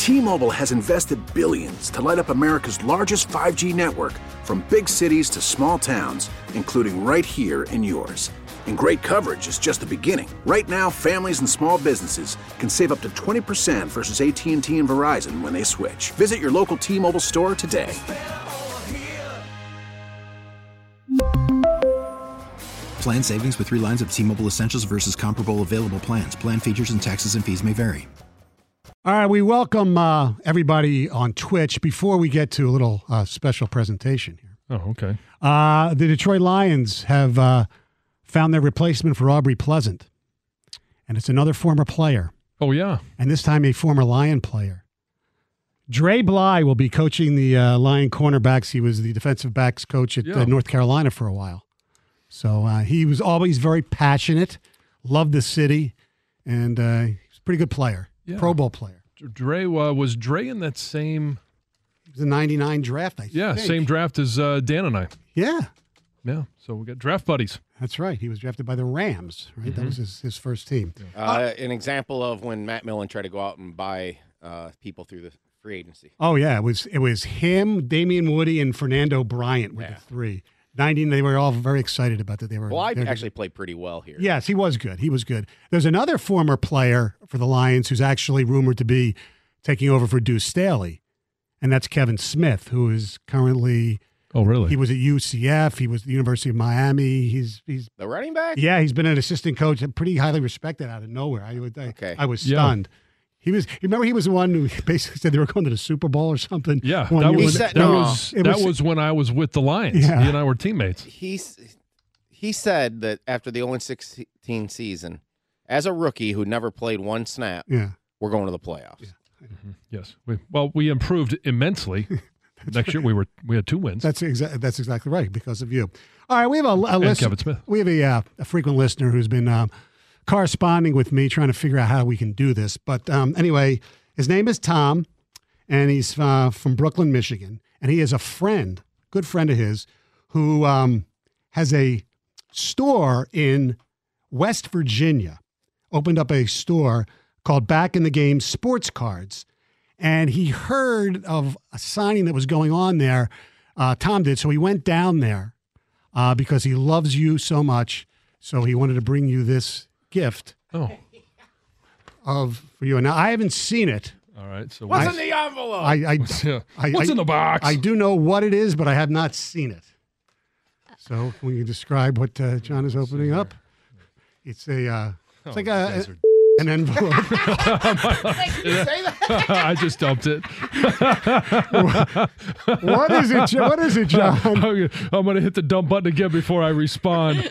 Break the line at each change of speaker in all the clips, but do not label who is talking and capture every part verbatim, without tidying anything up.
T-Mobile has invested billions to light up America's largest five G network, from big cities to small towns, including right here in yours. And great coverage is just the beginning. Right now, families and small businesses can save up to twenty percent versus A T and T and Verizon when they switch. Visit your local T-Mobile store today.
Plan savings with three lines of T-Mobile Essentials versus comparable available plans. Plan features and taxes and fees may vary.
All right, we welcome uh, everybody on Twitch. Before we get to a little uh, special presentation here.
Oh, okay.
Uh, the Detroit Lions have uh, found their replacement for Aubrey Pleasant, and it's another former player.
Oh, yeah.
And this time a former Lion player. Dre Bly will be coaching the uh, Lion cornerbacks. He was the defensive backs coach at
Yeah.
uh, North Carolina for a while. So uh, he was always very passionate, loved the city, and uh, he's a pretty good player,
Yeah.
Pro Bowl player.
Dre, uh, was Dre in that same...
It was a ninety-nine draft, I
Yeah,
think.
same draft as uh, Dan and I.
Yeah,
Yeah, so we got draft buddies.
that's right. He was drafted by the Rams, right? That was his, his first team.
Uh, an example of when Matt Millen tried to go out and buy uh, people through the free agency.
Oh, yeah. It was it was him, Damian Woody, and Fernando Bryant were
Yeah.
the three. nineteen, they were all very excited about that. They were.
Well, I
they were-
actually played pretty well here.
Yes, he was good. He was good. There's another former player for the Lions who's actually rumored to be taking over for Deuce Staley, and that's Kevin Smith, who is currently
Oh, really?
he was at U C F. He was at the University of Miami. He's he's
The running back?
yeah, he's been an assistant coach, pretty highly respected out of nowhere. I would I,
Okay.
I was
Yeah.
stunned. He was. You remember he was the one who basically said they were going to the Super Bowl or something.
Yeah,
one
that
year
was,
when-
said-
that,
no.
was,
It
that
was-
was when I was with the Lions.
Yeah.
He and I were teammates.
He's, he said that after the oh sixteen season, as a rookie who never played one snap,
yeah.
we're going to the playoffs.
Yes. We, well, we improved immensely. Next year we were we had two wins.
That's exa- that's exactly right because of you. All right, we have a, a
and
listen-
Kevin Smith.
We have a, uh, a frequent listener who's been um, corresponding with me, trying to figure out how we can do this. But um, anyway, his name is Tom, and he's uh, from Brooklyn, Michigan, and he is a friend, good friend of his, who um, has a store in West Virginia. Opened up a store called Back in the Game Sports Cards. And he heard of a signing that was going on there. Uh, Tom did. So he went down there uh, because he loves you so much. So he wanted to bring you this gift
Oh,
of for you. And now I haven't seen it.
all right. So
What's
we-
in the envelope?
I, I,
yeah.
I-
What's
I-
in the box?
I do know what it is, but I have not seen it. So can you describe what uh, John is opening up? It's a, uh, it's
Oh,
like
you
a,
guys are-
an envelope.
I just dumped it.
What is it? Jo- What is it, John?
I'm going to hit the dump button again before I respond.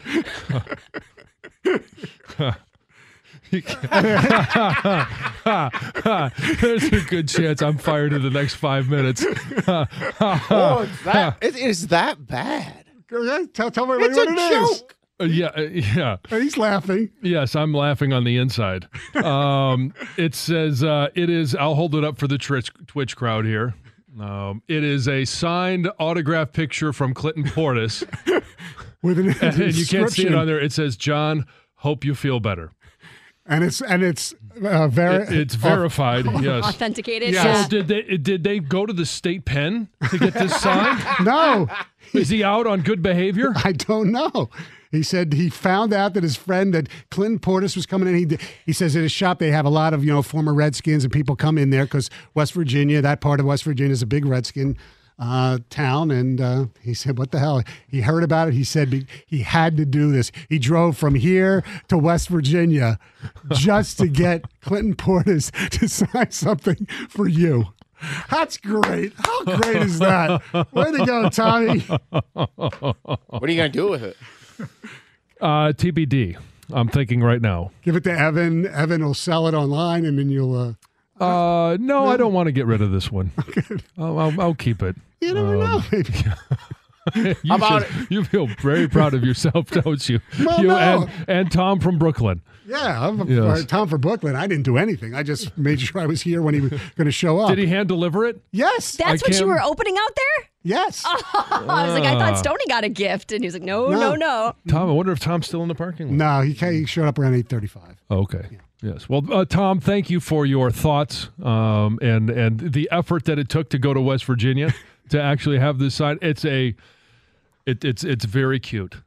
There's a good chance I'm fired in the next five minutes.
oh, it's that, it is that bad.
Tell, tell everybody
It's
what
a
it is.
joke.
Uh, yeah, uh, yeah.
Oh, he's laughing.
Yes, I'm laughing on the inside. Um, it says, uh, it is, I'll hold it up for the Twitch, Twitch crowd here. Um, it is a signed autograph picture from Clinton Portis.
With an
And you can't see it
inscription.
on there. It says, John, hope you feel better.
And it's and it's uh, very
It- it's verified, yes.
Authenticated.
Yeah.
Yeah.
So did they did they go to the state pen to get this signed?
No,
Is he out on good behavior?
I don't know. He said he found out that his friend that Clinton Portis was coming in. He he says at his shop they have a lot of you know former Redskins and people come in there because West Virginia, that part of West Virginia is a big Redskin uh, town. And uh, he said, "What the hell?" He heard about it. He said be- he had to do this. He drove from here to West Virginia just to get Clinton Portis to sign something for you. That's great. How great is that? Way to go, Tommy.
What are you going to do with it?
Uh, T B D. I'm thinking right now.
Give it to Evan. Evan will sell it online, and then you'll. Uh,
Uh, no, I don't want to get rid of this one. I'll, I'll, I'll keep it.
you never know. Maybe.
You
How about
should- You feel very proud of yourself, don't you?
Well,
you
no.
and, and Tom from Brooklyn.
Yeah, I'm
Yes.
uh, Tom for Brooklyn. I didn't do anything. I just made sure I was here when he was going to show up.
Did he hand deliver it?
Yes.
That's
I
what you
can't-
were opening out there?
yes.
I was like, I thought Stoney got a gift. And he was like, no,
No.
no, no.
Tom, I wonder if Tom's still in the parking lot.
No, he, ca- he showed up around eight thirty-five.
Okay. Yes. Well, uh, Tom, thank you for your thoughts um, and and the effort that it took to go to West Virginia to actually have this sign. It's a, it, it's it's very cute.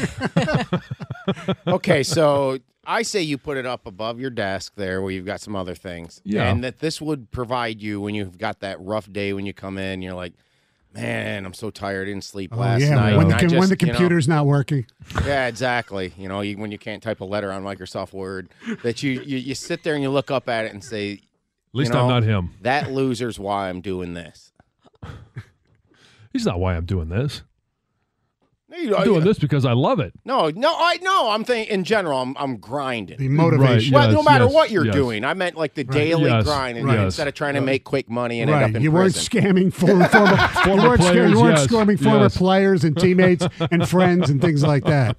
Okay, so I say you put it up above your desk there where you've got some other things.
Yeah.
And that this would provide you when you've got that rough day when you come in, you're like, man, I'm so tired. I didn't sleep
Oh,
last
yeah,
night.
when the,
and I
com-
just,
when the
you know,
computer's not working.
yeah, exactly. You know, you, when you can't type a letter on Microsoft Word, that you, you, you sit there and you look up at it and say,
At least
you know,
I'm not him.
That loser's why I'm doing this.
He's not why I'm doing this.
No, you-
I'm doing this because I love it.
No, no, I no. I'm thinking in general. I'm I'm grinding.
The motivation.
Right,
Well, no
yes,
matter
yes,
what you're
yes.
doing, I meant like the daily
Yes,
grind, and
right.
instead of trying to make quick money and end up
Right.
in
You weren't
prison.
scamming former, former, you weren't, sca-
players,
you weren't
yes,
scamming former
yes.
players and teammates and friends and things like that.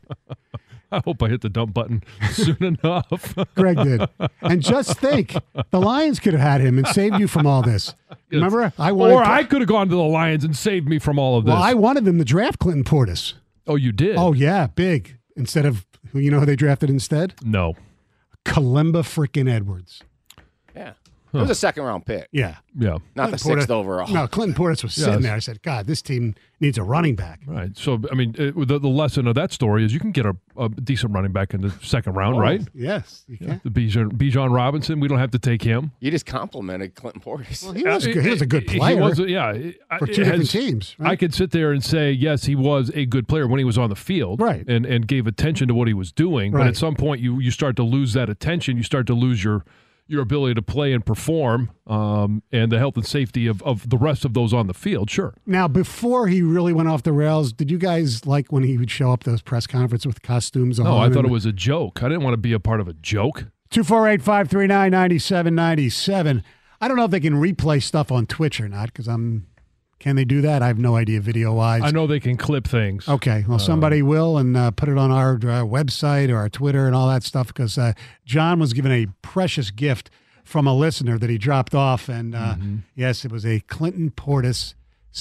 I hope I hit the dump button soon enough.
Greg did. And just think, the Lions could have had him and saved you from all this. Remember? I wanted
Or I could have gone to the Lions and saved me from all of this.
Well, I wanted them to draft Clinton Portis.
oh, you did?
Oh, yeah, big. Instead of, who you know who they drafted instead?
No.
Kalimba freaking Edwards.
Yeah, it was a second round pick,
Yeah.
not
Yeah.
the
Clinton
sixth
Portis-
overall.
No, Clinton Portis was sitting
Yes.
there. I said, God, this team needs a running back.
Right. So, I mean, it, the, the lesson of that story is you can get a, a decent running back in the second round,
Oh,
right?
Yes, you can.
The Bijan, Bijan Robinson, we don't have to take him.
You just complimented Clinton Portis.
Well, he was good. He was a good
He
player
was, yeah.
for
It
two different
has-
teams.
I
Right?
could sit there and say, yes, he was a good player when he was on the field,
Right.
and, and gave attention to what he was doing. But
Right.
at some point, you you start to lose that attention. You start to lose your your ability to play and perform, um, and the health and safety of, of the rest of those on the field. Sure.
Now, before he really went off the rails, did you guys like when he would show up those press conferences with costumes on?
No, I thought
and-
it was a joke. I didn't want to be a part of a joke.
two four eight, five three nine, nine seven nine seven. I don't know if they can replay stuff on Twitch or not because I'm. Can they do that? I have no idea video wise.
I know they can clip things.
Okay, well, somebody will and uh, put it on our, our website or our Twitter and all that stuff because uh, John was given a precious gift from a listener that he dropped off. And uh, yes, it was a Clinton Portis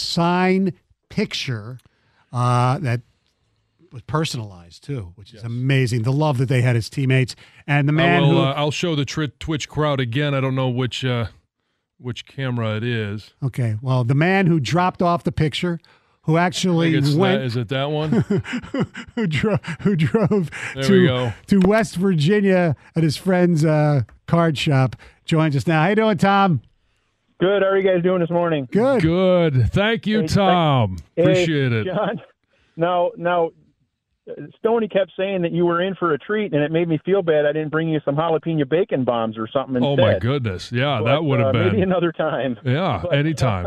sign picture uh, that was personalized too, which is amazing. The love that they had as teammates. And the man
I will,
who.
uh, I'll show the tri- Twitch crowd again. I don't know which uh, which camera it is.
Okay, well, the man who dropped off the picture, who
I
actually
think it's
went.
that, is it that one?
who drove who drove
There
to
we go.
to West Virginia at his friend's uh, card shop. Joins us now. How you doing, Tom?
Good. How are you guys doing this morning?
Good.
Good. Thank you,
Hey,
Tom.
Hey,
Appreciate it.
John. Now, now, Stoney kept saying that you were in for a treat, and it made me feel bad. I didn't bring you some jalapeno bacon bombs or something instead.
Oh my goodness. Yeah,
But,
that would have
uh,
been.
maybe another time.
Yeah,
But,
anytime.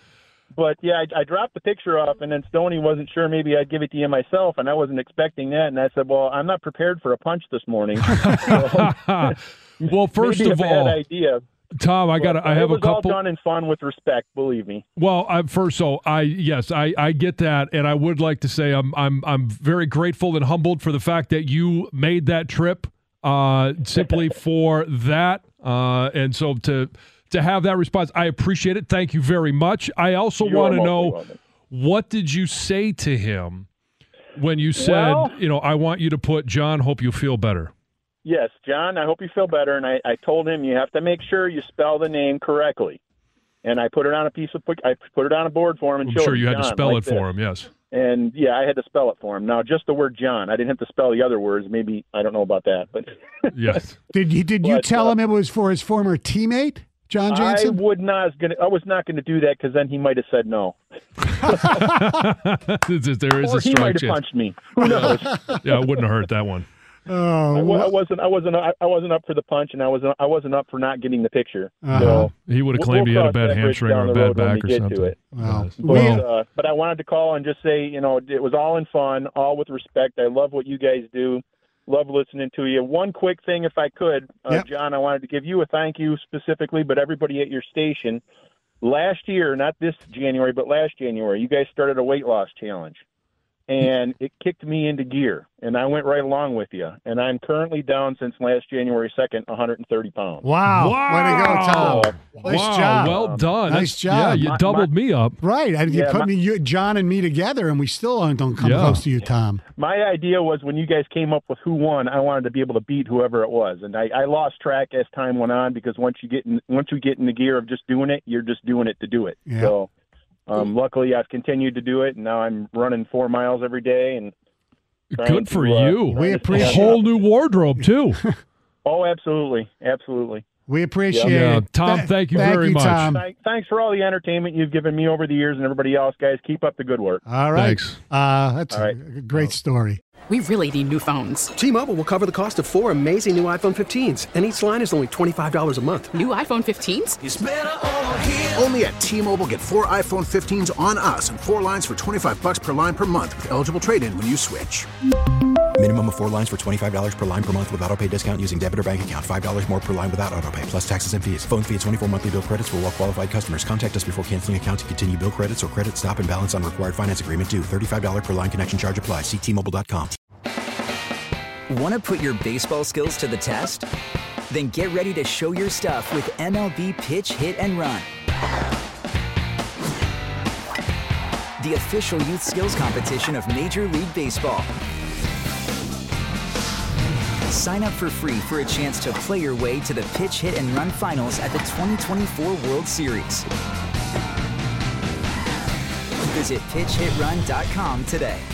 But yeah, I, I dropped the picture off, and then Stoney wasn't sure. Maybe I'd give it to you myself, and I wasn't expecting that. And I said, "Well, I'm not prepared for a punch this morning." So,
Well, first
maybe
of
a
all,
bad idea.
Tom, I got
But,
I
uh,
have
it
a
was all
couple.
done in fun with respect. Believe me.
Well, I, first, so I yes, I, I get that, and I would like to say I'm I'm I'm very grateful and humbled for the fact that you made that trip, uh, simply for that, uh, and so to to have that response, I appreciate it. Thank you very much. I also
You are
want to
mostly
know
welcome.
what did you say to him when you said,
Well-
you know, I want you to put John. Hope you feel better.
Yes, John, I hope you feel better. And I, I told him you have to make sure you spell the name correctly. And I put it on a piece of, I put it on a board for him and
I'm
showed
sure
him,
you had to
John,
spell
like
it for
this.
him. Yes.
And yeah, I had to spell it for him. Now, just the word John. I didn't have to spell the other words. Maybe, I don't know about that. But
Yes.
Did you did you
But,
tell
uh,
him it was for his former teammate, John
I
Jansen?
would not, gonna, I was not going to do that because then he might have said no.
There is
Or
a
he
strong
might have
chance.
punched me. Who knows?
Yeah, it wouldn't have hurt that one.
Oh,
I, wa- I
what-
wasn't. I wasn't. I I wasn't up for the punch, and I wasn't. I wasn't up for not getting the picture.
Uh-huh.
So
He would have
We'll-
claimed
we'll
he had a
cross
bad
that bridge
hamstring or
down
a
the
bad
road when
back
we
or
get to
something.
it.
Wow.
Yes.
But,
Well-
uh, but I wanted to call and just say, you know, it was all in fun, all with respect. I love what you guys do. Love listening to you. One quick thing, if I could, uh,
Yep.
John, I wanted to give you a thank you specifically, but everybody at your station. Last year, not this January, but last January, you guys started a weight loss challenge. And it kicked me into gear, and I went right along with you. And I'm currently down since last January second, one hundred thirty pounds.
Wow. Way to go, Tom.
So,
Nice
wow,
job.
well done.
Nice
That's-
job.
Yeah, you
My-
doubled
my-
me up.
Right. And you
Yeah,
put
my-
me, you, John and me together, and we still aren't- don't come
Yeah.
close to you, Tom.
My idea was when you guys came up with who won, I wanted to be able to beat whoever it was, and I, I lost track as time went on because once you get in, once you get in the gear of just doing it, you're just doing it to do it.
Yeah.
So, um, luckily, I've continued to do it, and now I'm running four miles every day. And trying
Good for
to, uh,
you.
trying
We
to
appreciate-
A
stay on
whole
top.
new wardrobe, too.
Oh, absolutely, absolutely.
We appreciate
Yeah.
it.
Tom,
Th-
thank you very much.
Tom.
Thank, thanks for all the entertainment you've given me over the years and everybody else, guys. Keep up the good work.
All right.
Thanks.
Uh, that's
All right.
a great story.
We really need new phones.
T-Mobile will cover the cost of four amazing new iPhone fifteens, and each line is only twenty-five dollars a month.
New iPhone fifteens?
Only at T-Mobile, get four iPhone fifteens on us and four lines for twenty-five bucks per line per month with eligible trade-in when you switch.
Minimum of four lines for twenty-five dollars per line per month with autopay discount using debit or bank account. five dollars more per line without autopay, plus taxes and fees. Phone fee at twenty-four monthly bill credits for well-qualified customers. Contact us before canceling account to continue bill credits or credit stop and balance on required finance agreement due. thirty-five dollars per line connection charge applies. See T Mobile dot com.
Want to put your baseball skills to the test? Then get ready to show your stuff with M L B Pitch, Hit, and Run. The official youth skills competition of Major League Baseball. Sign up for free for a chance to play your way to the Pitch, Hit, and Run finals at the twenty twenty-four World Series. Visit pitch hit run dot com today.